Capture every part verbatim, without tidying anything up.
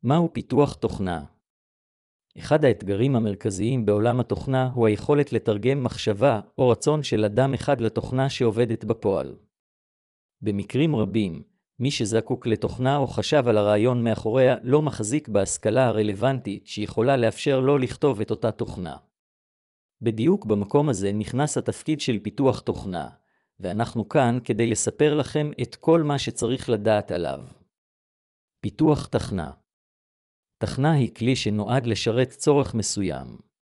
מהו פיתוח תוכנה? אחד האתגרים המרכזיים בעולם התוכנה הוא היכולת לתרגם מחשבה או רצון של אדם אחד לתוכנה שעובדת בפועל. במקרים רבים, מי שזקוק לתוכנה או חשב על הרעיון מאחוריה לא מחזיק בהשכלה הרלוונטית שיכולה לאפשר לו לכתוב את אותה תוכנה. בדיוק במקום הזה נכנס התפקיד של פיתוח תוכנה, ואנחנו כאן כדי לספר לכם את כל מה שצריך לדעת עליו. פיתוח תוכנה. תוכנה היא כלי שנועד לשרת צורך מסוים.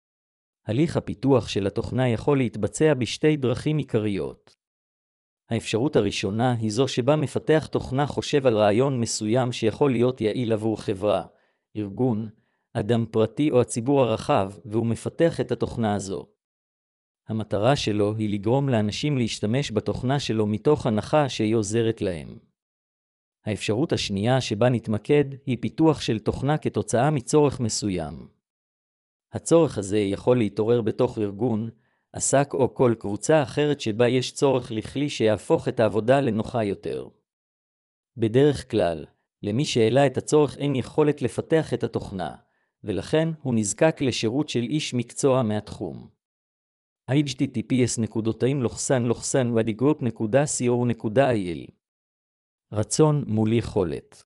הליך הפיתוח של התוכנה יכול להתבצע בשתי דרכים עיקריות. האפשרות הראשונה היא זו שבה מפתח תוכנה חושב על רעיון מסוים שיכול להיות יעיל עבור חברה, ארגון, אדם פרטי או הציבור הרחב, והוא מפתח את התוכנה הזו. המטרה שלו היא לגרום לאנשים להשתמש בתוכנה שלו מתוך הנחה שהיא עוזרת להם. האפשרות השנייה שבה נתמקד היא פיתוח של תוכנה כתוצאה מצורך מסוים. הצורך הזה יכול להתעורר בתוך ארגון, עסק או כל קבוצה אחרת שבה יש צורך לכלי שיהפוך את העבודה לנוחה יותר. בדרך כלל, למי שהעלה את הצורך אין יכולת לפתח את התוכנה, ולכן הוא נזקק לשירות של איש מקצוע מהתחום. אייץ' טי טי פי אס נקודתיים לוחסן לוחסן ודיגרופ נקודה סי או נקודה איי אל רצון מול יכולת.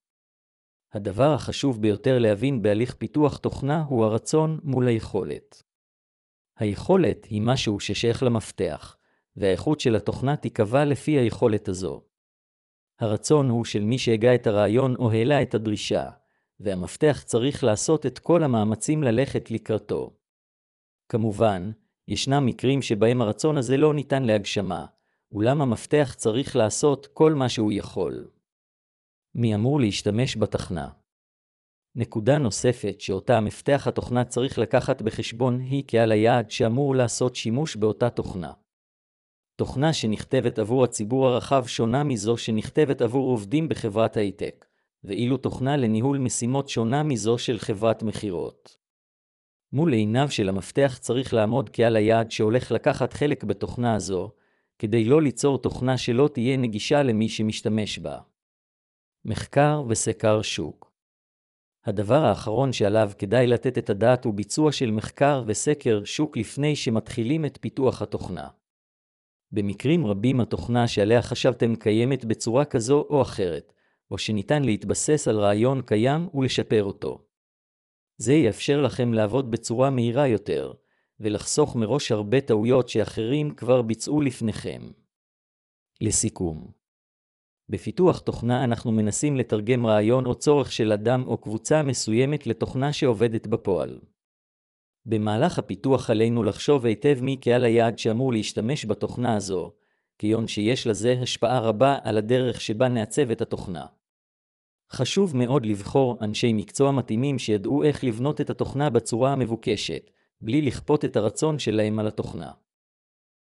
הדבר החשוב ביותר להבין בהליך פיתוח תוכנה הוא הרצון מול היכולת. היכולת היא משהו ששייך למפתח, והאיכות של התוכנה תיקבע לפי היכולת הזו. הרצון הוא של מי שהגה את הרעיון או העלה את הדרישה, והמפתח צריך לעשות את כל המאמצים ללכת לקראתו. כמובן, ישנם מקרים שבהם הרצון הזה לא ניתן להגשמה, אולם המפתח צריך לעשות כל מה שהוא יכול. מי אמור להשתמש בתוכנה? נקודה נוספת שאותה מפתח התוכנה צריך לקחת בחשבון היא קהל היעד שאמור לעשות שימוש באותה תוכנה. תוכנה שנכתבת עבור הציבור הרחב שונה מזו שנכתבת עבור עובדים בחברת הייטק, ואילו תוכנה לניהול משימות שונה מזו של חברת מחירות. מול עיניו של המפתח צריך לעמוד קהל היעד שהולך לקחת חלק בתוכנה הזו, כדי לא ליצור תוכנה שלא תהיה נגישה למי שמשתמש בה. מחקר וסקר שוק. הדבר האחרון שעליו כדאי לתת את הדעת הוא ביצוע של מחקר וסקר שוק לפני שמתחילים את פיתוח התוכנה. במקרים רבים התוכנה שעליה חשבתם קיימת בצורה כזו או אחרת, או שניתן להתבסס על רעיון קיים ולשפר אותו. זה יאפשר לכם לעבוד בצורה מהירה יותר, ולחסוך מראש הרבה טעויות שאחרים כבר ביצעו לפניכם. לסיכום. בפיתוח תוכנה אנחנו מנסים לתרגם רעיון או צורך של אדם או קבוצה מסוימת לתוכנה שעובדת בפועל. במהלך הפיתוח עלינו לחשוב היטב מי קהל היעד שאמור להשתמש בתוכנה הזו, כיוון שיש לזה השפעה רבה על הדרך שבה נעצב את התוכנה. חשוב מאוד לבחור אנשי מקצוע מתאימים שידעו איך לבנות את התוכנה בצורה המבוקשת, בלי לכפות את הרצון שלהם על התוכנה.